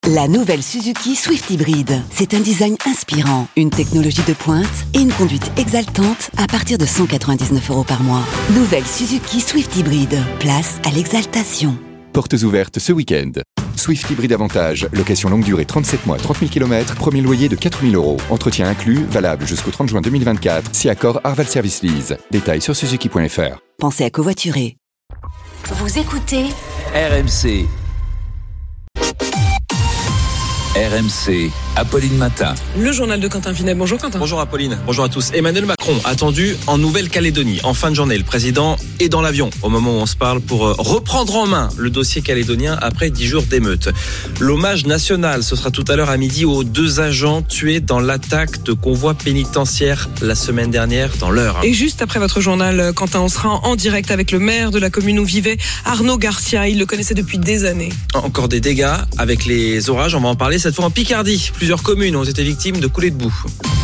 La nouvelle Suzuki Swift Hybrid. C'est un design inspirant, une technologie de pointe et une conduite exaltante à partir de 199 € par mois. Nouvelle Suzuki Swift Hybrid. Place à l'exaltation. Portes ouvertes ce week-end. Swift Hybrid Avantage, location longue durée 37 mois, 30 000 km, premier loyer de 4 000 €. Entretien inclus, valable jusqu'au 30 juin 2024, si accord Arval Service Lease. Détails sur suzuki.fr. Pensez à covoiturer. Vous écoutez RMC. RMC, Apolline Matin. Le journal de Quentin Vinet. Bonjour Quentin. Bonjour Apolline, bonjour à tous. Emmanuel Macron attendu en Nouvelle-Calédonie. En fin de journée, le président est dans l'avion au moment où on se parle pour reprendre en main le dossier calédonien après 10 jours d'émeute. L'hommage national, ce sera tout à l'heure à midi aux 2 agents tués dans l'attaque de convoi pénitentiaire la semaine dernière dans l'Eure. Et juste après votre journal, Quentin, on sera en direct avec le maire de la commune où vivait Arnaud Garcia. Il le connaissait depuis des années. Encore des dégâts avec les orages, on va en parler cette fois en Picardie. Plusieurs communes ont été victimes de coulées de boue.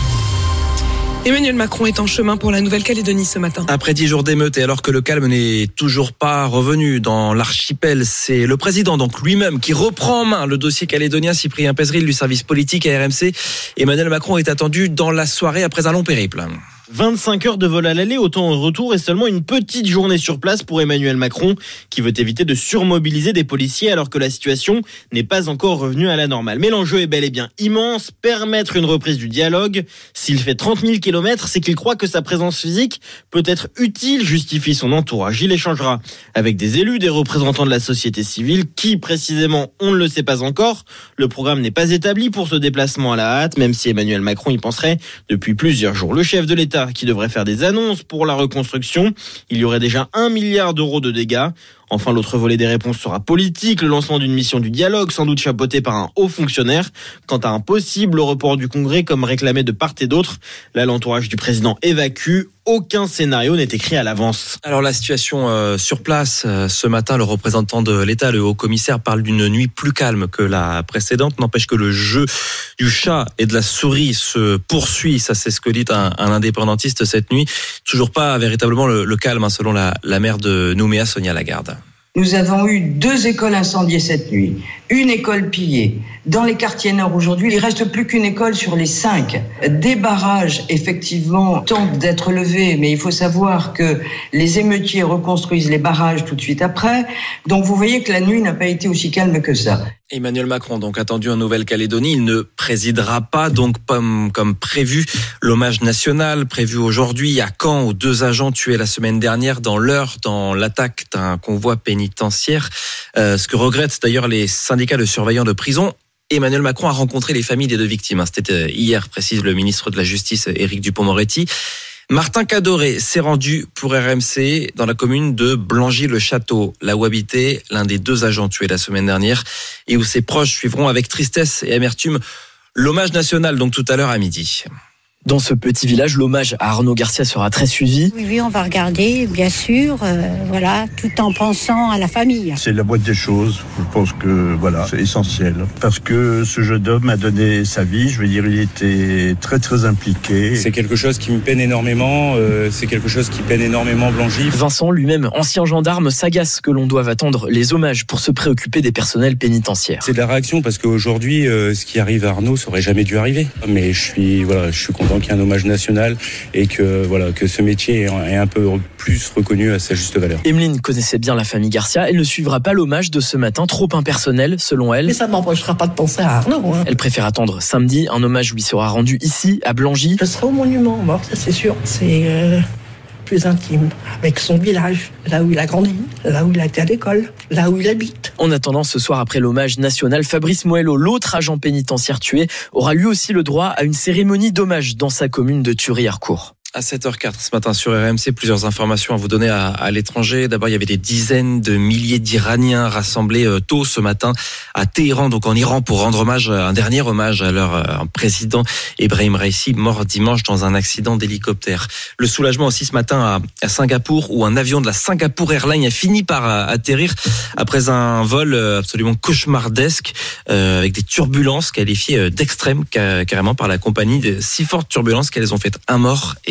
Emmanuel Macron est en chemin pour la Nouvelle-Calédonie ce matin. Après 10 jours d'émeute et alors que le calme n'est toujours pas revenu dans l'archipel, c'est le président donc lui-même qui reprend en main le dossier calédonien. Cyprien Pézeril du service politique à RMC. Emmanuel Macron est attendu dans la soirée après un long périple. 25 heures de vol à l'aller, autant au retour et seulement une petite journée sur place pour Emmanuel Macron qui veut éviter de surmobiliser des policiers alors que la situation n'est pas encore revenue à la normale. Mais l'enjeu est bel et bien immense, permettre une reprise du dialogue. S'il fait 30 000 km, c'est qu'il croit que sa présence physique peut être utile, justifie son entourage. Il échangera avec des élus, des représentants de la société civile. Qui précisément, on ne le sait pas encore. Le programme n'est pas établi pour ce déplacement à la hâte, même si Emmanuel Macron y penserait depuis plusieurs jours. Le chef de l'État qui devrait faire des annonces pour la reconstruction. Il y aurait déjà 1 milliard d'euros de dégâts. Enfin, l'autre volet des réponses sera politique, le lancement d'une mission du dialogue, sans doute chapeautée par un haut fonctionnaire. Quant à un possible report du Congrès, comme réclamé de part et d'autre, là, l'entourage du président évacue. Aucun scénario n'est écrit à l'avance. Alors la situation sur place, ce matin, le représentant de l'État, le haut-commissaire, parle d'une nuit plus calme que la précédente. N'empêche que le jeu du chat et de la souris se poursuit. Ça, c'est ce que dit un indépendantiste cette nuit. Toujours pas véritablement le calme, selon la maire de Nouméa, Sonia Lagarde. Nous avons eu 2 écoles incendiées cette nuit, une école pillée. Dans les quartiers nord aujourd'hui, il reste plus qu'une école sur les 5. Des barrages, effectivement, tentent d'être levés, mais il faut savoir que les émeutiers reconstruisent les barrages tout de suite après. Donc vous voyez que la nuit n'a pas été aussi calme que ça. Emmanuel Macron, donc attendu en Nouvelle-Calédonie, il ne présidera pas donc comme prévu l'hommage national prévu aujourd'hui à Caen aux 2 agents tués la semaine dernière dans l'Eure dans l'attaque d'un convoi pénitentiaire. Ce que regrettent d'ailleurs les syndicats de surveillants de prison. Emmanuel Macron a rencontré les familles des 2 victimes. C'était hier, précise le ministre de la Justice, Éric Dupond-Moretti. Martin Cadoré s'est rendu pour RMC dans la commune de Blangy-le-Château, là où habitait l'un des 2 agents tués la semaine dernière et où ses proches suivront avec tristesse et amertume l'hommage national, donc tout à l'heure à midi. Dans ce petit village, l'hommage à Arnaud Garcia sera très suivi. Oui, on va regarder, bien sûr, voilà, tout en pensant à la famille. C'est la moindre des choses. Je pense que voilà, c'est essentiel. Parce que ce jeune homme a donné sa vie. Je veux dire, il était très très impliqué. C'est quelque chose qui me peine énormément. C'est quelque chose qui peine énormément Blangy. Vincent, lui-même ancien gendarme, s'agace que l'on doive attendre les hommages pour se préoccuper des personnels pénitentiaires. C'est de la réaction parce qu'aujourd'hui, ce qui arrive à Arnaud, ça aurait jamais dû arriver. Mais je suis content qu'il y ait un hommage national et que ce métier est un peu plus reconnu à sa juste valeur. Emeline connaissait bien la famille Garcia. Elle ne suivra pas l'hommage de ce matin, trop impersonnel selon elle. Mais ça ne m'empêchera pas de penser à Arnaud. Elle préfère attendre samedi. Un hommage lui sera rendu ici, à Blangy. Je serai au monument mort, ça c'est sûr. C'est plus intime, avec son village, là où il a grandi, là où il a été à l'école, là où il habite. En attendant, ce soir, après l'hommage national, Fabrice Moello, l'autre agent pénitentiaire tué, aura lui aussi le droit à une cérémonie d'hommage dans sa commune de Thury-Harcourt. À 7h04 ce matin sur RMC, plusieurs informations à vous donner à l'étranger. D'abord, il y avait des dizaines de milliers d'Iraniens rassemblés tôt ce matin à Téhéran, donc en Iran, pour rendre un dernier hommage à leur président Ebrahim Raisi, mort dimanche dans un accident d'hélicoptère. Le soulagement aussi ce matin à Singapour, où un avion de la Singapore Airlines a fini par atterrir après un vol absolument cauchemardesque avec des turbulences qualifiées d'extrêmes carrément par la compagnie. De si fortes turbulences qu'elles ont fait un mort et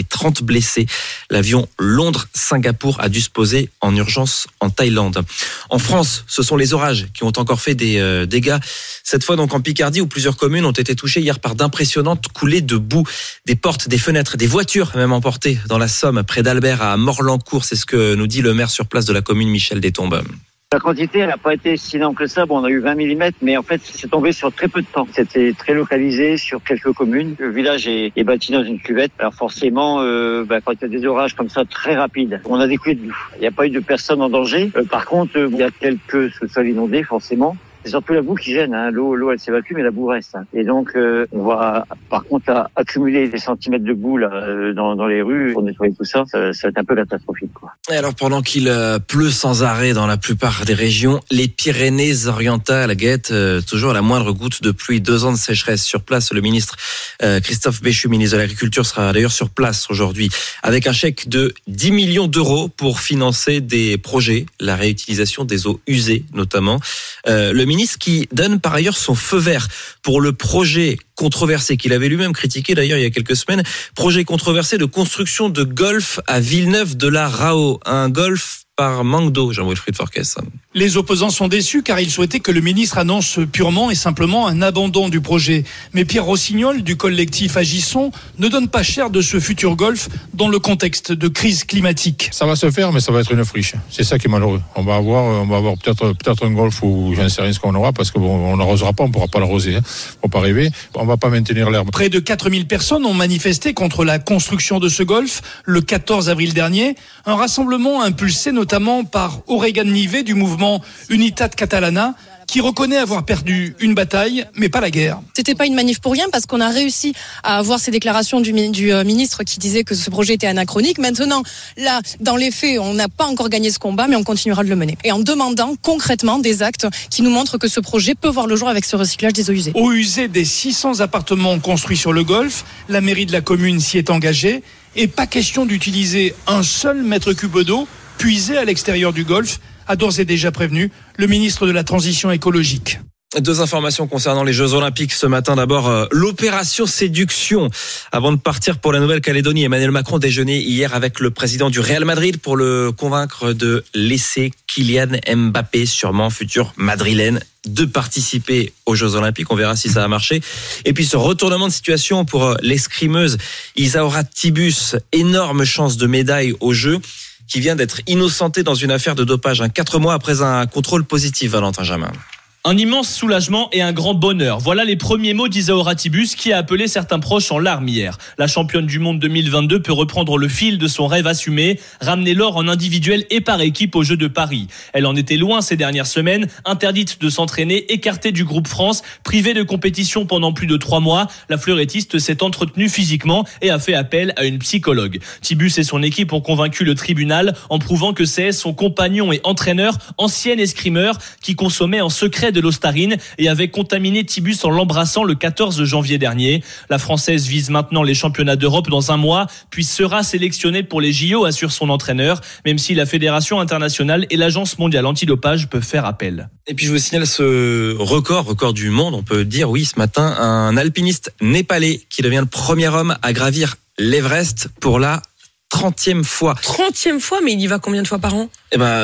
30 blessés. L'avion Londres-Singapour a dû se poser en urgence en Thaïlande. En France, ce sont les orages qui ont encore fait des dégâts. Cette fois donc en Picardie, où plusieurs communes ont été touchées hier par d'impressionnantes coulées de boue. Des portes, des fenêtres, des voitures même emportées dans la Somme, près d'Albert à Morlancourt. C'est ce que nous dit le maire sur place de la commune, Michel Détombes. La quantité, elle n'a pas été si énorme que ça. Bon, on a eu 20 mm, mais en fait, c'est tombé sur très peu de temps. C'était très localisé sur quelques communes. Le village est bâti dans une cuvette. Alors forcément, quand il y a des orages comme ça très rapides, on a des coulées de boue. Il n'y a pas eu de personnes en danger. Par contre, il y a quelques sous-sols inondés, forcément. C'est surtout la boue qui gêne, hein. L'eau elle s'évacue, mais la boue reste. Hein. Et donc on va par contre accumuler des centimètres de boue là dans les rues pour nettoyer tout ça. Ça va être un peu catastrophique, quoi. Et alors pendant qu'il pleut sans arrêt dans la plupart des régions, les Pyrénées-Orientales guettent toujours la moindre goutte de pluie. 2 ans de sécheresse sur place. Le ministre Christophe Béchu, ministre de l'Agriculture, sera d'ailleurs sur place aujourd'hui avec un chèque de 10 millions d'euros pour financer des projets, la réutilisation des eaux usées notamment. Le ministre qui donne par ailleurs son feu vert pour le projet controversé qu'il avait lui-même critiqué d'ailleurs il y a quelques semaines, projet controversé de construction de golf à Villeneuve-de-la-Raho, un golf par manque d'eau, Jean-Wilfried Forquès. Les opposants sont déçus car ils souhaitaient que le ministre annonce purement et simplement un abandon du projet. Mais Pierre Rossignol du collectif Agissons ne donne pas cher de ce futur golf dans le contexte de crise climatique. Ça va se faire, mais ça va être une friche. C'est ça qui est malheureux. On va avoir peut-être un golf où j'en sais rien ce qu'on aura parce qu'on n'arrosera pas, on ne pourra pas l'arroser. Faut pas rêver. On va pas maintenir l'herbe. Près de 4000 personnes ont manifesté contre la construction de ce golf le 14 avril dernier. Un rassemblement impulsé notamment par Oregan Nivet du mouvement Unitat Catalana, qui reconnaît avoir perdu une bataille, mais pas la guerre. C'était pas une manif pour rien, parce qu'on a réussi à avoir ces déclarations du ministre qui disait que ce projet était anachronique. Maintenant, là, dans les faits, on n'a pas encore gagné ce combat, mais on continuera de le mener. Et en demandant concrètement des actes qui nous montrent que ce projet peut voir le jour avec ce recyclage des eaux usées. Eaux usées des 600 appartements construits sur le golfe, la mairie de la commune s'y est engagée, et pas question d'utiliser un seul mètre cube d'eau puisé à l'extérieur du golfe, a d'ores et déjà prévenu le ministre de la Transition écologique. 2 informations concernant les Jeux Olympiques ce matin. D'abord, l'opération séduction. Avant de partir pour la Nouvelle-Calédonie, Emmanuel Macron déjeunait hier avec le président du Real Madrid pour le convaincre de laisser Kylian Mbappé, sûrement futur madrilène, de participer aux Jeux Olympiques. On verra si ça a marché. Et puis ce retournement de situation pour l'escrimeuse Isaura Tibus, énorme chance de médaille aux Jeux, qui vient d'être innocentée dans une affaire de dopage 4 mois après un contrôle positif, Valentin Jamin. Un immense soulagement et un grand bonheur. Voilà les premiers mots d'Isaura Tibus qui a appelé certains proches en larmes hier. La championne du monde 2022 peut reprendre le fil de son rêve assumé, ramener l'or en individuel et par équipe aux Jeux de Paris. Elle en était loin ces dernières semaines, interdite de s'entraîner, écartée du groupe France, privée de compétition pendant plus de 3 mois. La fleurettiste s'est entretenue physiquement et a fait appel à une psychologue. Tibus et son équipe ont convaincu le tribunal en prouvant que c'est son compagnon et entraîneur, ancien escrimeur, qui consommait en secret de l'ostarine et avait contaminé Tibus en l'embrassant le 14 janvier dernier. La Française vise maintenant les championnats d'Europe dans 1 mois, puis sera sélectionnée pour les JO, assure son entraîneur, même si la Fédération internationale et l'Agence mondiale antidopage peuvent faire appel. Et puis je vous signale ce record du monde, on peut dire oui ce matin, un alpiniste népalais qui devient le premier homme à gravir l'Everest pour la 30e fois. 30e fois, mais il y va combien de fois par an ?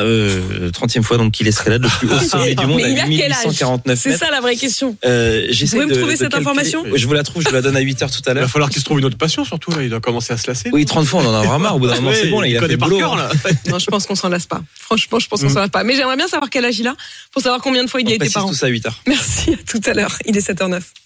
30e fois, donc qu'il escalade le plus haut sommet du monde à 1849 mètres. C'est ça la vraie question. Vous pouvez me trouver cette information ? Je vous la trouve, je vous la donne à 8h tout à l'heure. Il va falloir qu'il se trouve une autre passion surtout, là. Il doit commencer à se lasser. Oui, 30 fois, on en aura marre. Au bout d'un moment, c'est bon, là, il a fait boulot. Non, je pense qu'on s'en lasse pas. Franchement, je pense qu'on s'en lasse pas. Mais j'aimerais bien savoir quel âge il a, pour savoir combien de fois il y a été par an. On précise tout ça à 8h. Merci, à tout à l'heure. Il est 7h09.